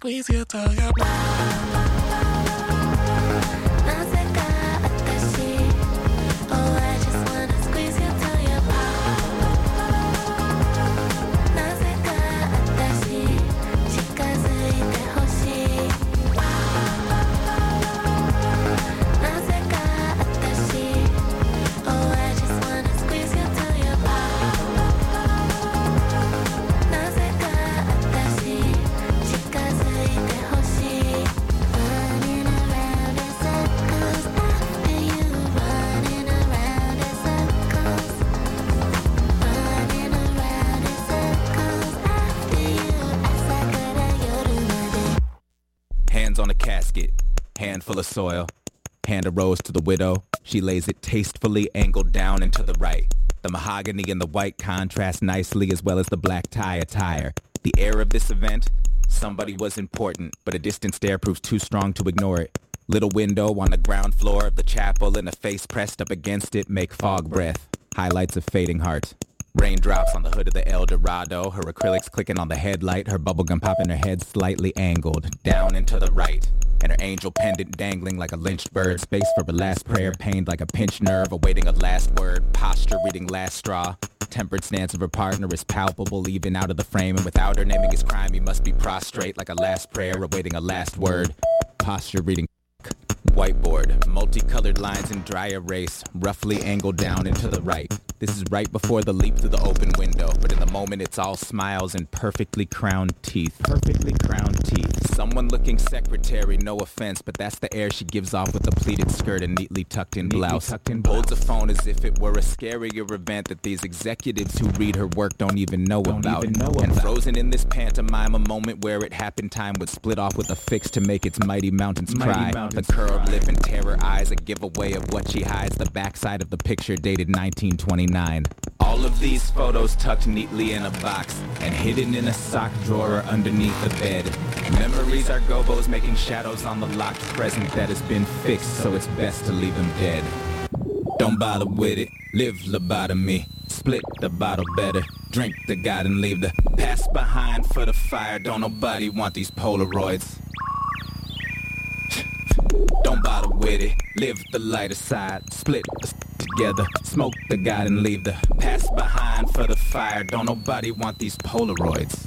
squeeze you till you're on a casket, handful of soil, hand a rose to the widow. She lays it tastefully angled down and to the right. The mahogany and the white contrast nicely, as well as the black tie attire. The air of this event, somebody was important, but a distant stare proves too strong to ignore it. Little window on the ground floor of the chapel and a face pressed up against it make fog breath. Highlights of fading heart. Raindrops on the hood of the El Dorado, her acrylics clicking on the headlight, her bubblegum popping her head slightly angled, down and to the right, and her angel pendant dangling like a lynched bird, space for her last prayer, pained like a pinched nerve, awaiting a last word, posture reading last straw. Tempered stance of her partner is palpable even out of the frame, and without her naming his crime, he must be prostrate like a last prayer, awaiting a last word. Posture reading whiteboard, multicolored lines in dry erase, roughly angled down and to the right. This is right before the leap through the open window, but in the moment it's all smiles and perfectly crowned teeth. Perfectly crowned teeth. Someone looking secretary, no offense, but that's the air she gives off with a pleated skirt and neatly tucked in blouse. Holds a phone as if it were a scarier event that these executives who read her work don't even know about. And frozen in this pantomime, a moment where it happened time would split off with a fix to make its mighty mountains cry. The curved lip and terror eyes, a giveaway of what she hides, the backside of the picture dated 1929. All of these photos tucked neatly in a box and hidden in a sock drawer underneath the bed. Memories are gobos making shadows on the locked present that has been fixed, so it's best to leave them dead. Don't bother with it, live lobotomy. Split the bottle better, drink the God and leave the past behind for the fire. Don't nobody want these Polaroids. Don't bother with it, live the lighter side. Split together, smoke the God and leave the past behind for the fire. Don't nobody want these Polaroids.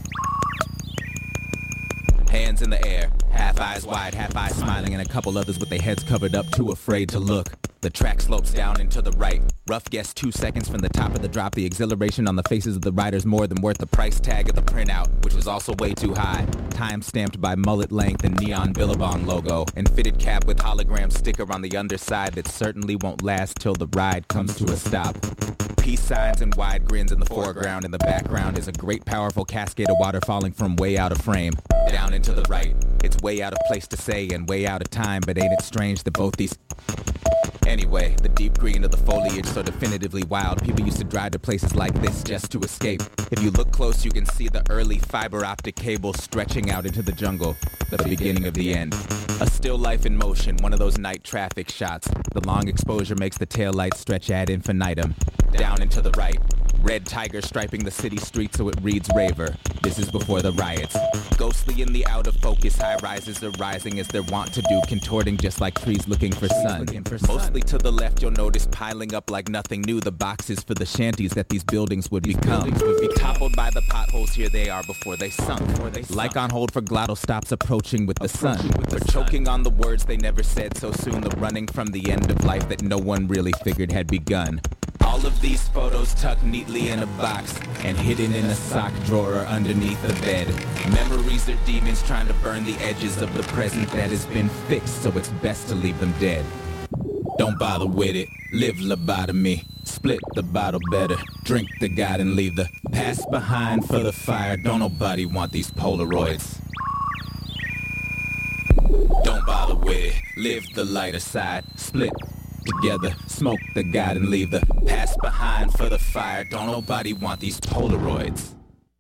Hands in the air, half eyes wide, half eyes smiling, and a couple others with their heads covered up, too afraid to look. The track slopes down and to the right. Rough guess 2 seconds from the top of the drop. The exhilaration on the faces of the riders more than worth the price tag of the printout, which was also way too high. Time stamped by mullet length and neon Billabong logo, and fitted cap with hologram sticker on the underside that certainly won't last till the ride comes to a stop. Peace signs and wide grins in the foreground. In the background is a great powerful cascade of water falling from way out of frame. Down and to the right. It's way out of place to say and way out of time, but ain't it strange that both these... Anyway, the deep green of the foliage so definitively wild. People used to drive to places like this just to escape. If you look close, you can see the early fiber optic cable stretching out into the jungle. The beginning of the end. A still life in motion, one of those night traffic shots. The long exposure makes the taillights stretch ad infinitum. Down and to the right. Red tiger striping the city streets so it reads raver. This is before the riots. Ghostly in the out of focus, high rises are rising as they're wont to do, contorting just like trees looking for sun. Mostly to the left you'll notice piling up like nothing new the boxes for the shanties that these buildings would become. Toppled by the potholes, here they are before they sunk. Like on hold for glottal stops approaching with the sun. For choking on the words they never said so soon, the running from the end of life that no one really figured had begun. All of these photos tucked neatly in a box and hidden in a sock drawer underneath the bed. Memories are demons trying to burn the edges of the present that has been fixed, so it's best to leave them dead. Don't bother with it, live lobotomy. Split the bottle better, drink the God and leave the past behind for the fire. Don't nobody want these Polaroids. Don't bother with it, live the lighter side. Split together, smoke the God and leave the past behind for the fire. Don't nobody want these Polaroids.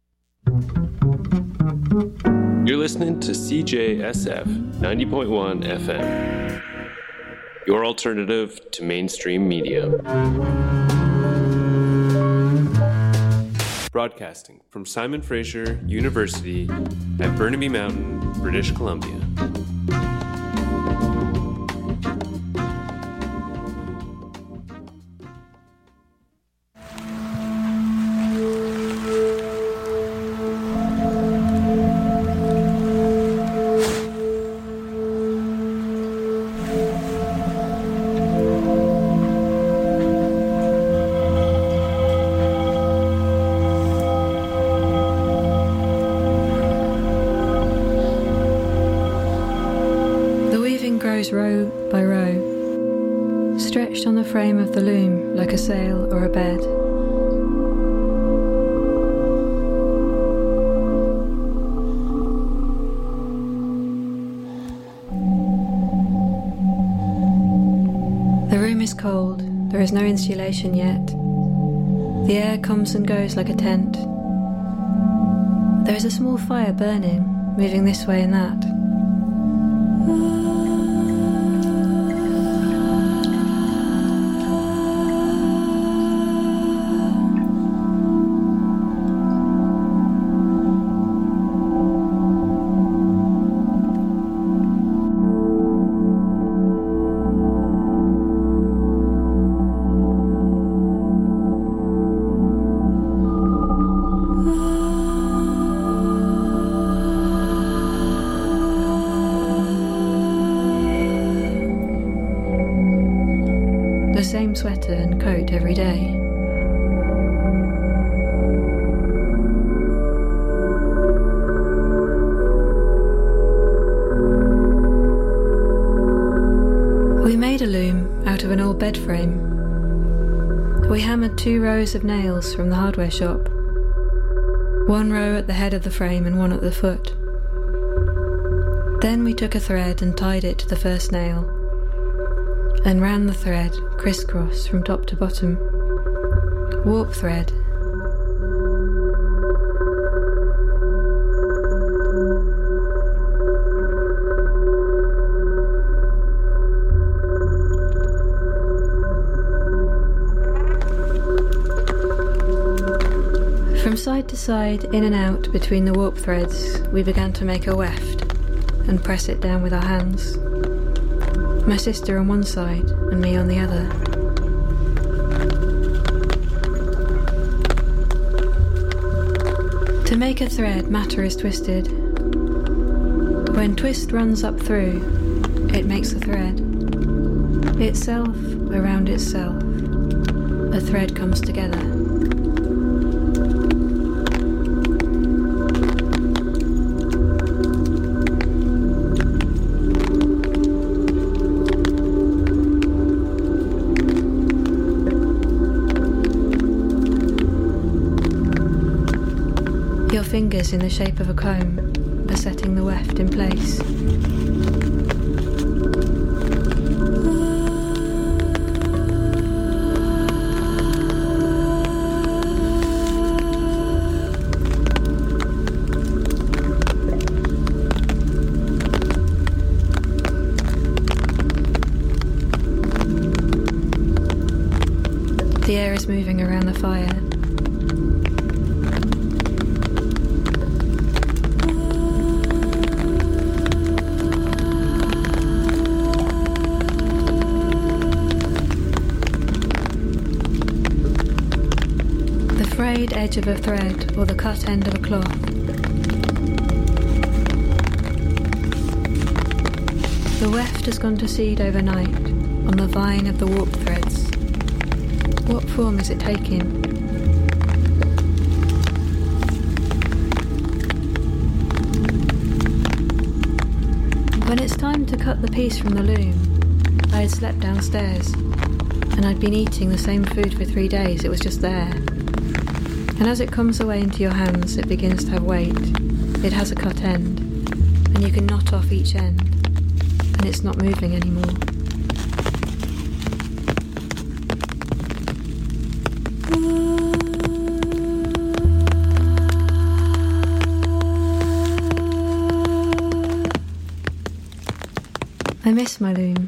You're listening to CJSF 90.1 FM, your alternative to mainstream media. broadcasting from Simon Fraser University at Burnaby Mountain, British Columbia. Row by row, stretched on the frame of the loom like a sail or a bed. The room is cold, there is no insulation yet. The air comes and goes like a tent. There is a small fire burning, moving this way and that. Same sweater and coat every day. We made a loom out of an old bed frame. We hammered 2 rows of nails from the hardware shop. 1 row at the head of the frame and 1 at the foot. Then we took a thread and tied it to the first nail, and ran the thread crisscross from top to bottom. Warp thread. From side to side, in and out between the warp threads, we began to make a weft and press it down with our hands. My sister on one side and me on the other. To make a thread, matter is twisted. When twist runs up through, it makes a thread. Itself around itself, a thread comes together. Your fingers in the shape of a comb are setting the weft in place. The air is moving around the fire. Frayed edge of a thread or the cut end of a cloth. The weft has gone to seed overnight on the vine of the warp threads. What form is it taking? When it's time to cut the piece from the loom, I had slept downstairs and I'd been eating the same food for 3 days. It was just there. And as it comes away into your hands, it begins to have weight. It has a cut end, and you can knot off each end, and it's not moving anymore. I miss my loom.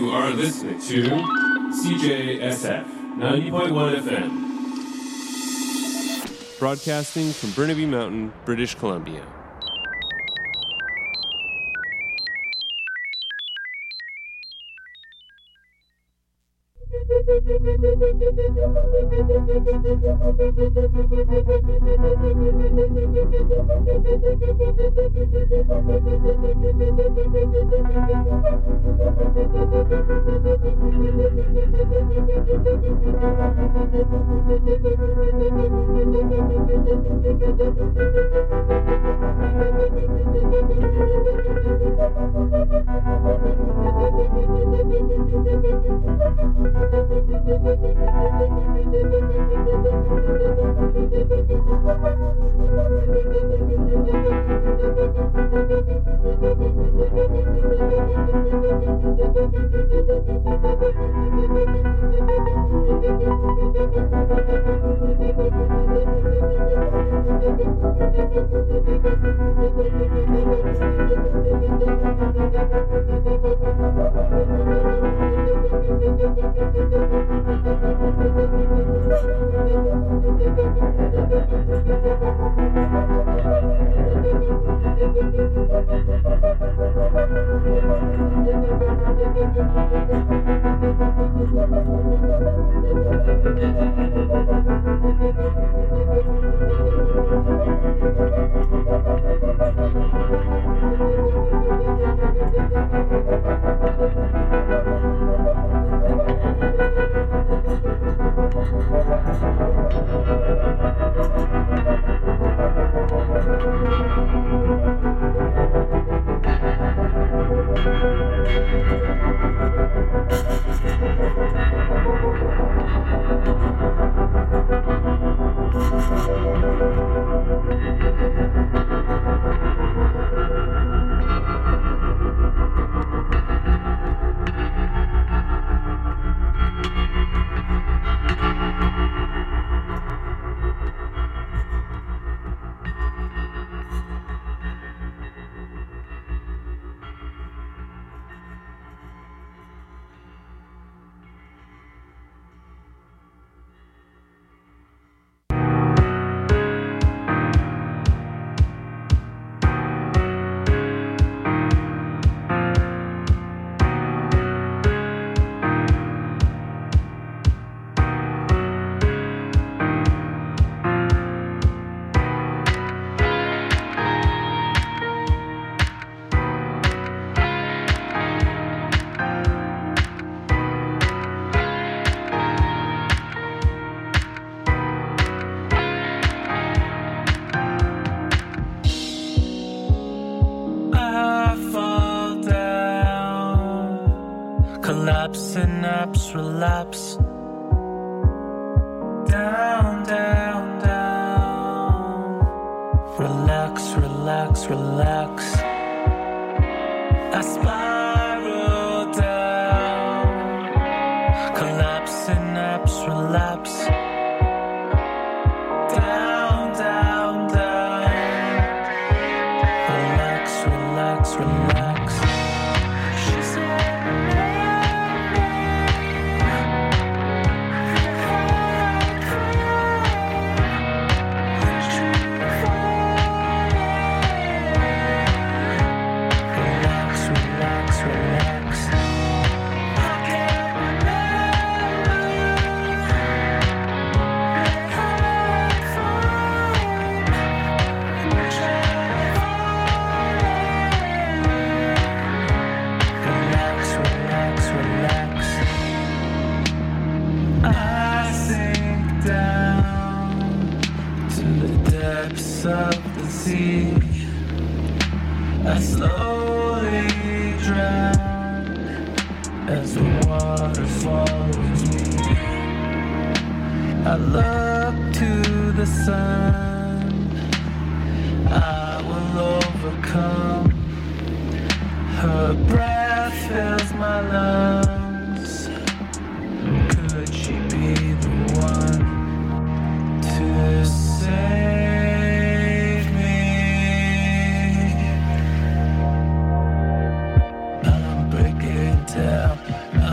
You are listening to CJSF 90.1 FM. Broadcasting from Burnaby Mountain, British Columbia. Synapse, relapse. Down, down, down. Relax, relax, relax. I spiral down. Collapse, synapse, relapse. Down, down, down. Relax, relax, relax. She said, of the sea, I slowly drown as the water follows me. I look to the sun, I will overcome. Her breath fills my lungs. Could she be the one to save me? I'm breaking down.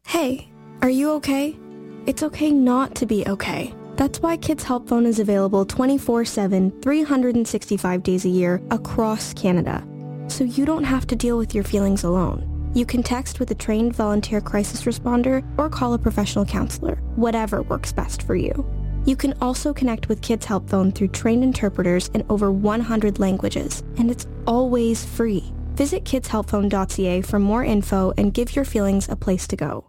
Hey, are you okay? It's okay not to be okay. That's why Kids Help Phone is available 24/7, 365 days a year across Canada. So you don't have to deal with your feelings alone. You can text with a trained volunteer crisis responder or call a professional counselor, whatever works best for you. You can also connect with Kids Help Phone through trained interpreters in over 100 languages, and it's always free. Visit kidshelpphone.ca for more info and give your feelings a place to go.